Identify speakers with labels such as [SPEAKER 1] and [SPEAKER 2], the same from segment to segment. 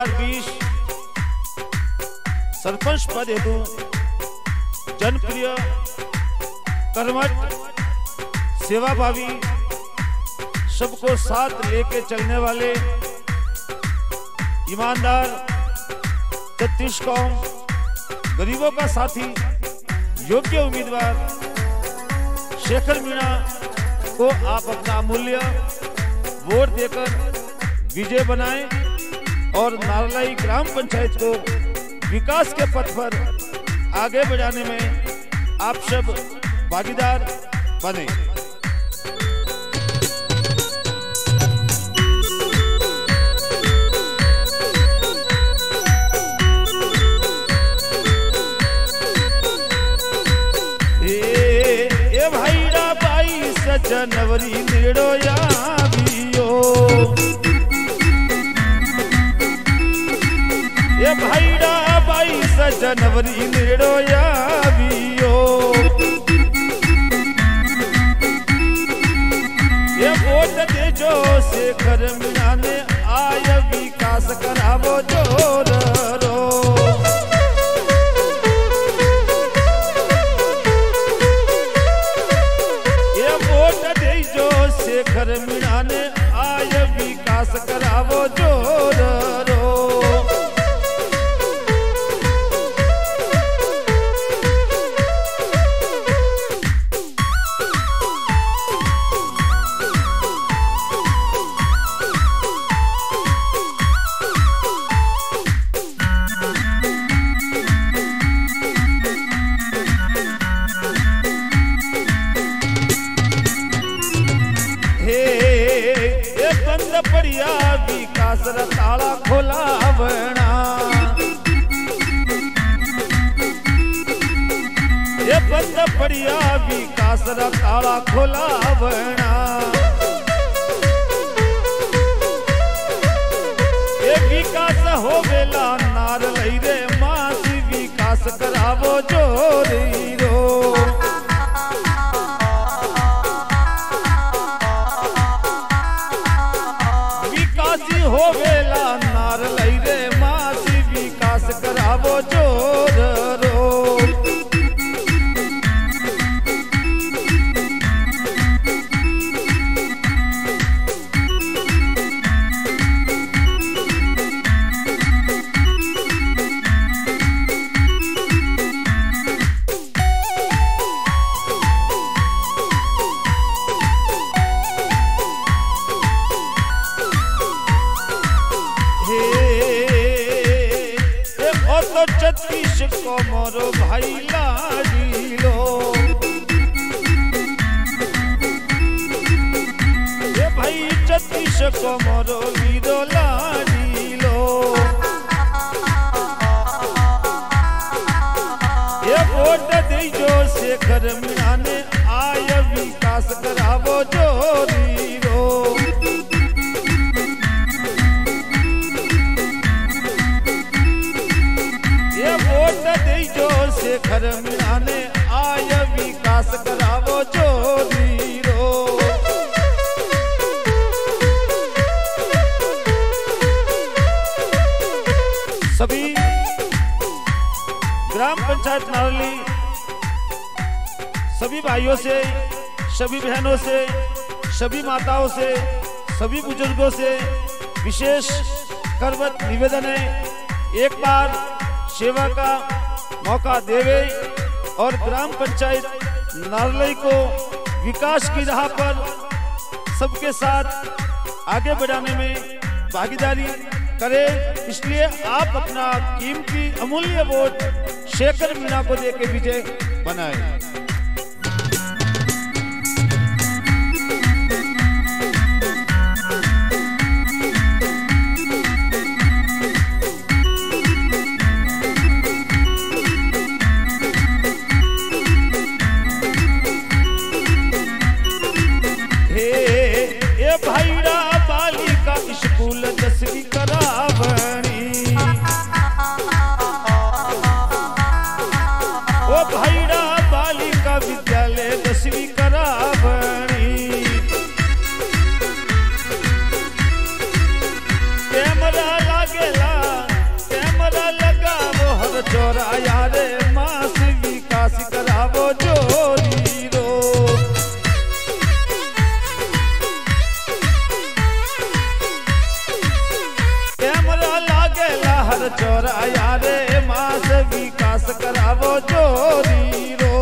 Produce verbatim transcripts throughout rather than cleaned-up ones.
[SPEAKER 1] बीस सरपंच पद हेतु जनप्रिय कर्मठ सेवाभावी सबको साथ लेके चलने वाले ईमानदार छत्तीस कौम गरीबों का साथी योग्य उम्मीदवार शेखर मीणा को आप अपना अमूल्य वोट देकर विजय बनाएं और नारलाई ग्राम पंचायत को विकास के पथ पर आगे बढ़ाने में आप सब भागीदार बने। ए भाईड़ा बाईस जनवरी नेड़ो आवियो, ये भाईड़ा बाईस जनवरी नेड़ो आवियो, ये वोट दे जो शेखर मीणा ने आय विकास करावो जोर रो। ये वोट दे जो शेखर मीणा ने आय विकास करावो जोर रो। बढ़िया विकास ताला खोला बना, ये बंद बढ़िया विकास ताला खोला बना, ये विकास हो बेला नार लई रे मासी विकास करावो जोरी रो। हो बेला नार लई रे मासी विकास करावो जोर रो। तो छत्तीस को मोरो भाई लाडी लो, ये भाई छत्तीस को मोरो वीरो लाडी लो, ये वोट दे जो शेखर मीणा ने आय विकास करावो जोरी रो। शेखर मीणा ने आय विकास करावो जोरी रो। सभी ग्राम पंचायत नारली सभी भाइयों से, सभी बहनों से, सभी माताओं से, सभी बुजुर्गों से विशेष करवत निवेदन है, एक बार सेवा का मौका देवे और ग्राम पंचायत नारलाई को विकास की राह पर सबके साथ आगे बढ़ाने में भागीदारी करें। इसलिए आप अपना कीमती अमूल्य वोट शेखर मीणा को देकर विजय बनाएं। भाईड़ा बालिका स्कूल दसवीं करावणी, ओ भाईड़ा बालिका हर चौराया रे मास विकास करावो जोरी रो।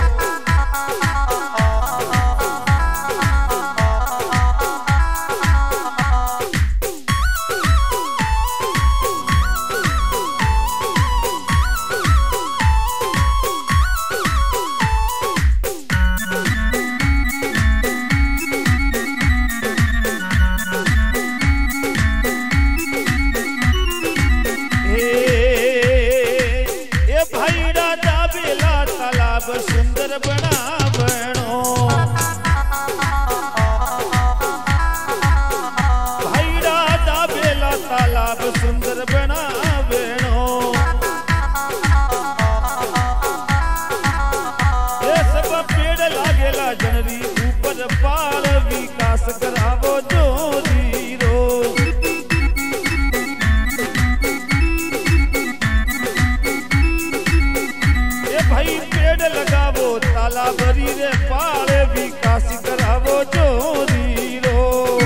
[SPEAKER 1] सुंदर बनावणो भाईड़ा दाबेला तालाब सुंदर बनावणो। ये सब पेड़ लागेला जनरी ऊपर पार विकास करावो जोरी रो। भाई पेड़ लगावो तालाबरी रे पाड़े विकास करावो जोरी रो।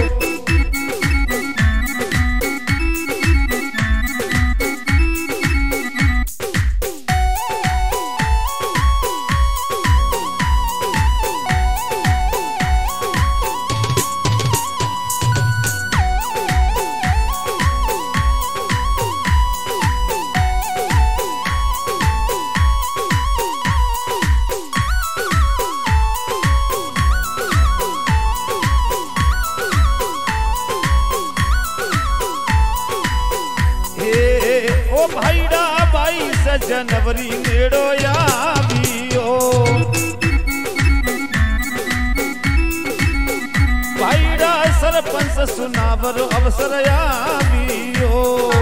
[SPEAKER 1] भाईड़ा बाईस जनवरी मेड़ो आवियो भाईड़ा सरपंच सुनावर अवसर आवियो।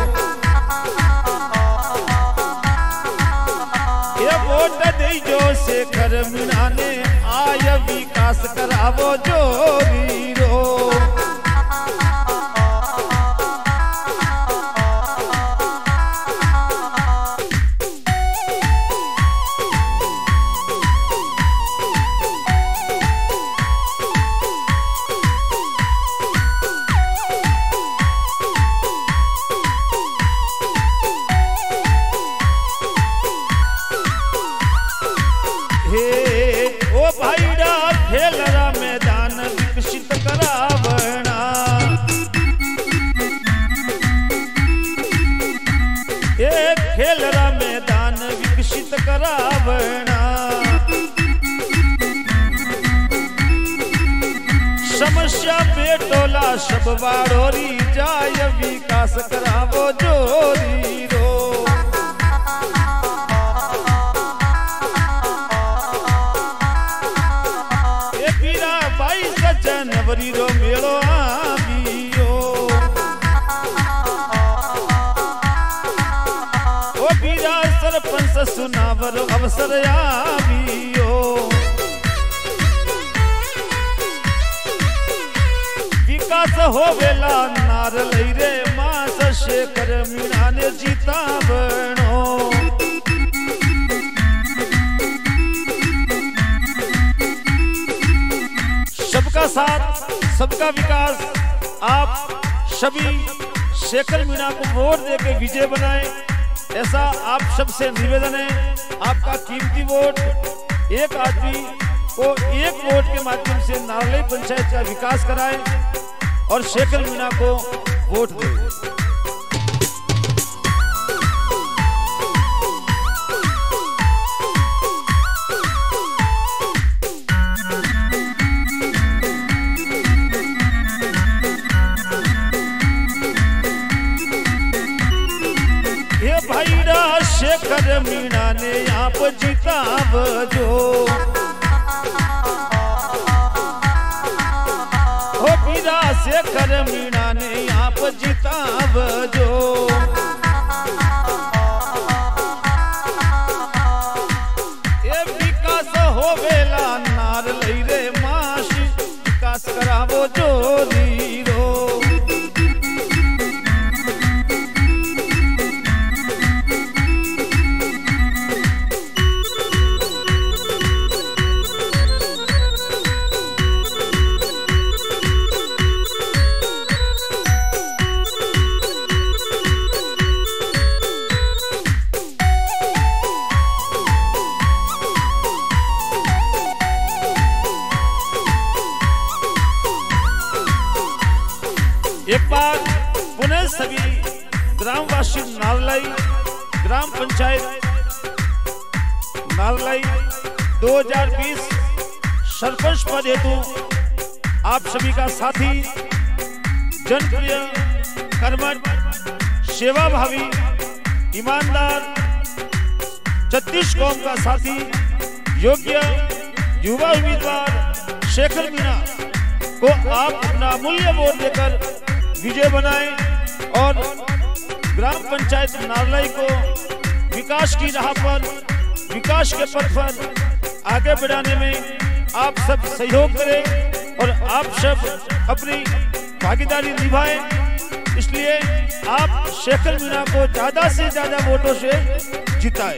[SPEAKER 1] ये वोट दे जो शेखर मीणा ने आय विकास करावो जोरी रो। भाईड़ा खेलरा मैदान विकसित करावना ये खेलरा मैदान विकसित करावना। समस्या बेटोला सब बाड़ोरी जाय विकास करावो जोरी रो। जनवरी रो मेलो आवियो ओ बीरा सरपंच सुनावर अवसर आवियो। विकास होवेला नार लई रे मास शेखर मीणा ने जीता बनो। सबका साथ सबका विकास आप सभी शेखर मीणा को वोट देकर विजय बनाएं, ऐसा आप सबसे निवेदन है। आपका कीमती वोट एक आदमी को एक वोट के माध्यम से नारलई पंचायत का विकास कराएं और शेखर मीणा को वोट दें। शेखर मीणा ने आप जीताव जो हो बीरा शेखर मीणा ने आप जीताव जो। ये विकास होवेला नार लई रे मासी विकास करावो जोरी रो। तहसील नारलाई, ग्राम पंचायत नारलाई दो हज़ार बीस सरपंच पद हेतु आप सभी का साथी, जनप्रिय, कर्मठ, सेवाभावी, ईमानदार, छत्तीस कौम का साथी, योग्य युवा उम्मीदवार शेखर मीणा को आप अपना अमूल्य वोट देकर विजय बनाएं और ग्राम पंचायत नारलाई को विकास की राह पर, विकास के पथ पर आगे बढ़ाने में आप सब सहयोग करें और आप सब अपनी भागीदारी निभाएं। इसलिए आप शेखर मीणा को ज्यादा से ज्यादा वोटों से जिताएं।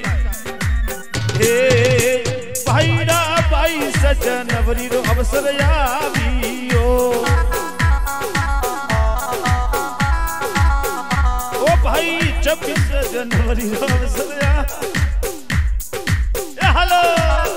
[SPEAKER 1] हे भाईरा भाई सजनवरी रो अवसर आवियो, ओ भाई छब्बीस जनवरी रो अवसर आ, हेलो